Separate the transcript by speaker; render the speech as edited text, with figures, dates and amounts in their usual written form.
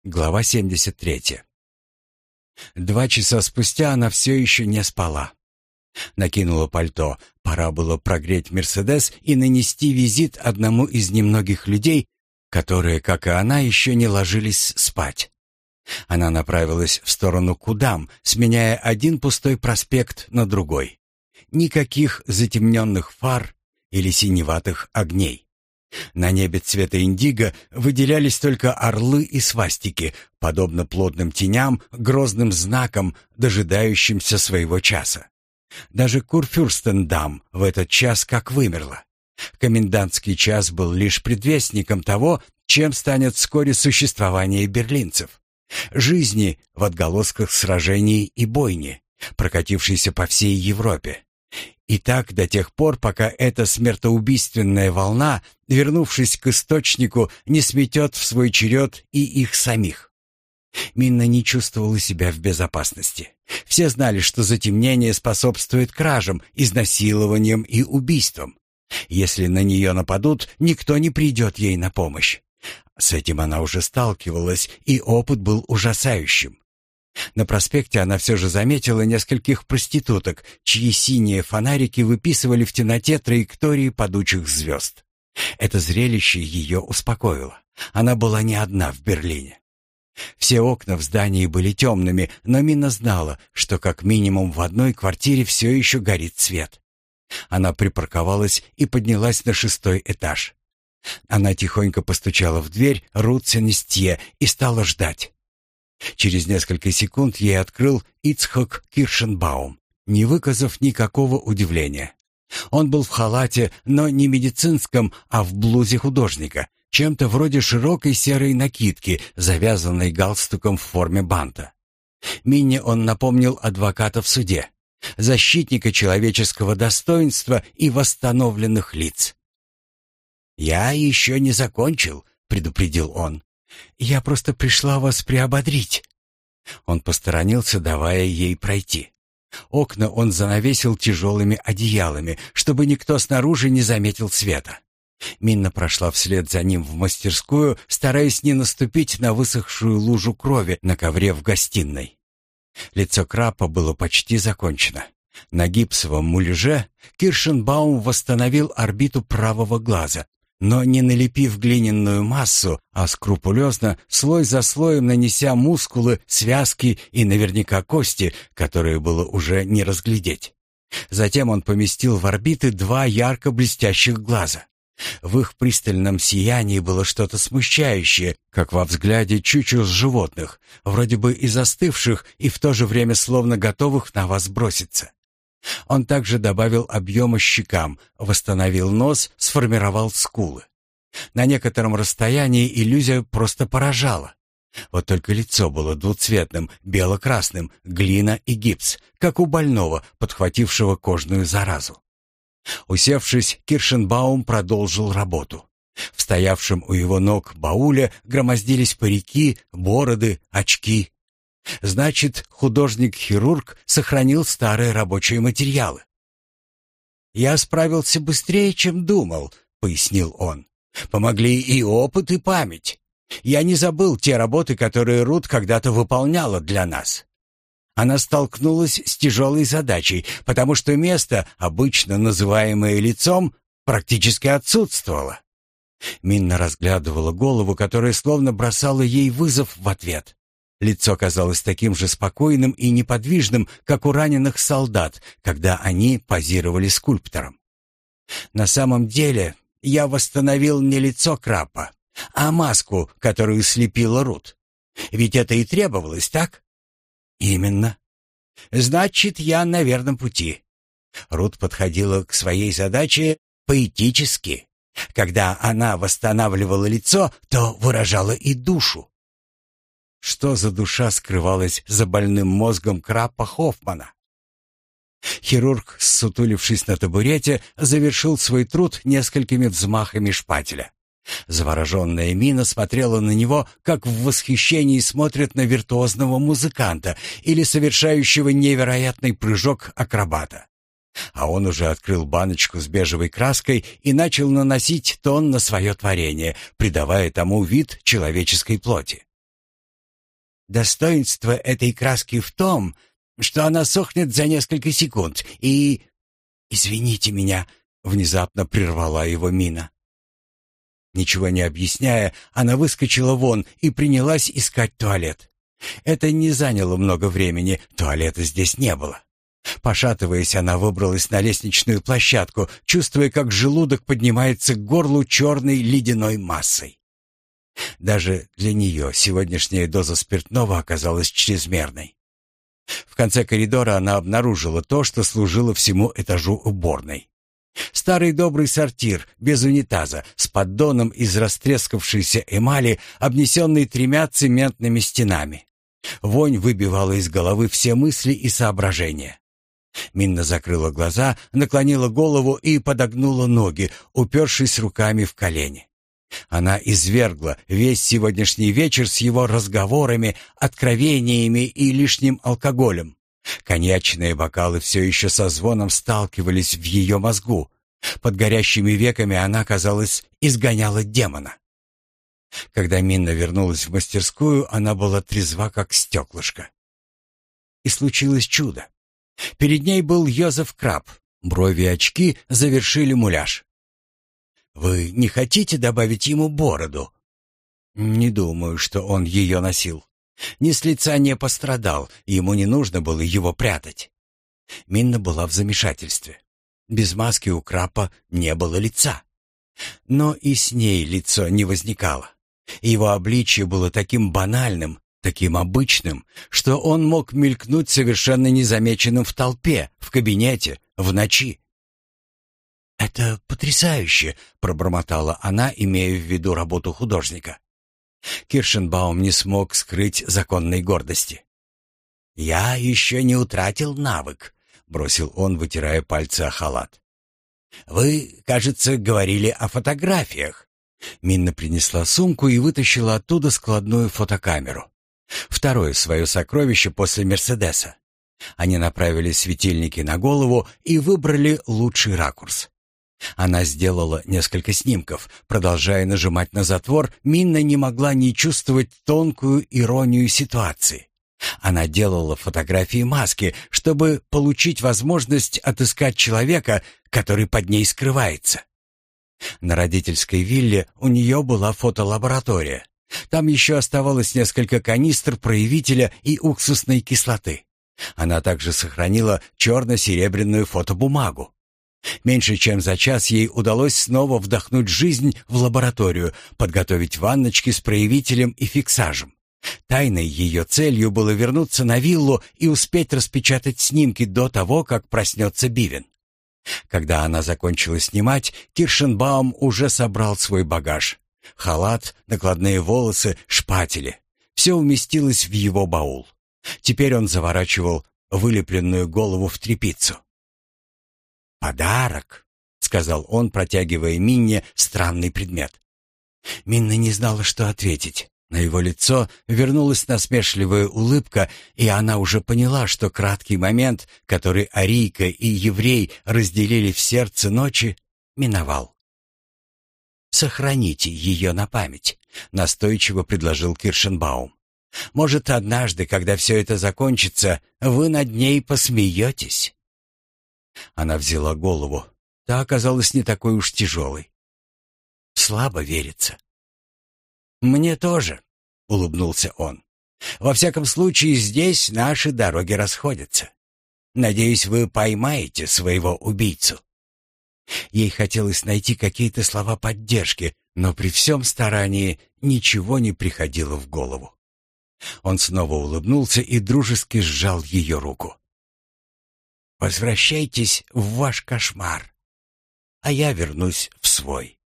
Speaker 1: Глава 73. 2 часа спустя она все еще не спала. Накинула пальто. Пора было прогреть «Мерседес» и нанести визит одному из немногих людей, которые, как и она, еще не ложились спать. Она направилась в сторону Кудам, сменяя один пустой проспект на другой. Никаких затемненных фар или синеватых огней. На небе цвета индиго выделялись только орлы и свастики, подобно плотным теням, грозным знакам, дожидающимся своего часа. Даже Курфюрстендам в этот час как вымерла. Комендантский час был лишь предвестником того, чем станет вскоре существование берлинцев. Жизни в отголосках сражений и бойни, прокатившейся по всей Европе. И так до тех пор, пока эта смертоубийственная волна, вернувшись к источнику, не сметет в свой черед и их самих. Минна не чувствовала себя в безопасности. Все знали, что затемнение способствует кражам, изнасилованиям и убийствам. Если на нее нападут, никто не придет ей на помощь. С этим она уже сталкивалась, и опыт был ужасающим. На проспекте она все же заметила нескольких проституток, чьи синие фонарики выписывали в темноте траектории падучих звезд. Это зрелище ее успокоило. Она была не одна в Берлине. Все окна в здании были темными, но Минна знала, что как минимум в одной квартире все еще горит свет. Она припарковалась и поднялась на 6-й этаж. Она тихонько постучала в дверь Рут Сенестье и стала ждать. Через несколько секунд ей открыл Ицхок Киршенбаум, не выказав никакого удивления. Он был в халате, но не медицинском, а в блузе художника, чем-то вроде широкой серой накидки, завязанной галстуком в форме банта. Минне он напомнил адвоката в суде, защитника человеческого достоинства и восстановленных лиц. «Я еще не закончил», — предупредил он. «Я просто пришла вас приободрить». Он посторонился, давая ей пройти. Окна он занавесил тяжелыми одеялами, чтобы никто снаружи не заметил света. Минна прошла вслед за ним в мастерскую, стараясь не наступить на высохшую лужу крови на ковре в гостиной. Лицо Краппа было почти закончено. На гипсовом муляже Киршенбаум восстановил орбиту правого глаза, но не налепив глиняную массу, а скрупулезно, слой за слоем нанеся мускулы, связки и наверняка кости, которые было уже не разглядеть. Затем он поместил в орбиты 2 ярко блестящих глаза. В их пристальном сиянии было что-то смущающее, как во взгляде чучел животных, вроде бы и застывших, и в то же время словно готовых на вас броситься. Он также добавил объема щекам, восстановил нос, сформировал скулы. На некотором расстоянии иллюзия просто поражала. Вот только лицо было двуцветным, бело-красным, глина и гипс, как у больного, подхватившего кожную заразу. Усевшись, Киршенбаум продолжил работу. В стоявшем у его ног бауле громоздились парики, бороды, очки. Значит, художник-хирург сохранил старые рабочие материалы. «Я справился быстрее, чем думал», — пояснил он. «Помогли и опыт, и память. Я не забыл те работы, которые Рут когда-то выполняла для нас. Она столкнулась с тяжелой задачей, потому что место, обычно называемое лицом, практически отсутствовало». Минна разглядывала голову, которая словно бросала ей вызов в ответ. Лицо казалось таким же спокойным и неподвижным, как у раненых солдат, когда они позировали скульптором. «На самом деле я восстановил не лицо Краппа, а маску, которую слепила Рут. Ведь это и требовалось, так?» «Именно. Значит, я на верном пути». Рут подходила к своей задаче поэтически. Когда она восстанавливала лицо, то выражала и душу. Что за душа скрывалась за больным мозгом Краппа Хоффмана? Хирург, ссутулившись на табурете, завершил свой труд несколькими взмахами шпателя. Завороженная Мина смотрела на него, как в восхищении смотрят на виртуозного музыканта или совершающего невероятный прыжок акробата. А он уже открыл баночку с бежевой краской и начал наносить тон на свое творение, придавая тому вид человеческой плоти. Достоинство этой краски в том, что она сохнет за несколько секунд, и... «Извините меня», — внезапно прервала его Мина. Ничего не объясняя, она выскочила вон и принялась искать туалет. Это не заняло много времени, туалета здесь не было. Пошатываясь, она выбралась на лестничную площадку, чувствуя, как желудок поднимается к горлу черной ледяной массой. Даже для нее сегодняшняя доза спиртного оказалась чрезмерной. В конце коридора она обнаружила то, что служило всему этажу уборной. Старый добрый сортир, без унитаза, с поддоном из растрескавшейся эмали, обнесенный 3 цементными стенами. Вонь выбивала из головы все мысли и соображения. Минна закрыла глаза, наклонила голову и подогнула ноги, упершись руками в колени. Она извергла весь сегодняшний вечер с его разговорами, откровениями и лишним алкоголем. Коньячные бокалы все еще со звоном сталкивались в ее мозгу. Под горящими веками она, казалось, изгоняла демона. Когда Минна вернулась в мастерскую, она была трезва, как стеклышко. И случилось чудо. Перед ней был Йозеф Краб. Брови и очки завершили муляж. «Вы не хотите добавить ему бороду?» «Не думаю, что он ее носил. Ни с лица не пострадал, ему не нужно было его прятать». Минна была в замешательстве. Без маски у Крапа не было лица. Но и с ней лицо не возникало. Его обличье было таким банальным, таким обычным, что он мог мелькнуть совершенно незамеченным в толпе, в кабинете, в ночи. «Это потрясающе», — пробормотала она, имея в виду работу художника. Киршенбаум не смог скрыть законной гордости. «Я еще не утратил навык», — бросил он, вытирая пальцы о халат. «Вы, кажется, говорили о фотографиях». Минна принесла сумку и вытащила оттуда складную фотокамеру. Второе свое сокровище после «Мерседеса». Они направили светильники на голову и выбрали лучший ракурс. Она сделала несколько снимков. Продолжая нажимать на затвор, Минна не могла не чувствовать тонкую иронию ситуации. Она делала фотографии маски, чтобы получить возможность отыскать человека, который под ней скрывается. На родительской вилле у нее была фотолаборатория. Там еще оставалось несколько канистр проявителя и уксусной кислоты. Она также сохранила черно-серебряную фотобумагу. Меньше чем за час ей удалось снова вдохнуть жизнь в лабораторию, подготовить ванночки с проявителем и фиксажем. Тайной ее целью было вернуться на виллу и успеть распечатать снимки до того, как проснется Бивен. Когда она закончила снимать, Киршенбаум уже собрал свой багаж. Халат, накладные волосы, шпатели. Все уместилось в его баул. Теперь он заворачивал вылепленную голову в тряпицу. «Подарок», — сказал он, протягивая Минне странный предмет. Минна не знала, что ответить. На его лицо вернулась насмешливая улыбка, и она уже поняла, что краткий момент, который арийка и еврей разделили в сердце ночи, миновал. «Сохраните ее на память», — настойчиво предложил Киршенбаум. «Может, однажды, когда все это закончится, вы над ней посмеетесь». Она взяла голову. Та оказалась не такой уж тяжелой. «Слабо верится». «Мне тоже», — улыбнулся он. «Во всяком случае, здесь наши дороги расходятся. Надеюсь, вы поймаете своего убийцу». Ей хотелось найти какие-то слова поддержки, но при всем старании ничего не приходило в голову. Он снова улыбнулся и дружески сжал ее руку. «Возвращайтесь в ваш кошмар, а я вернусь в свой».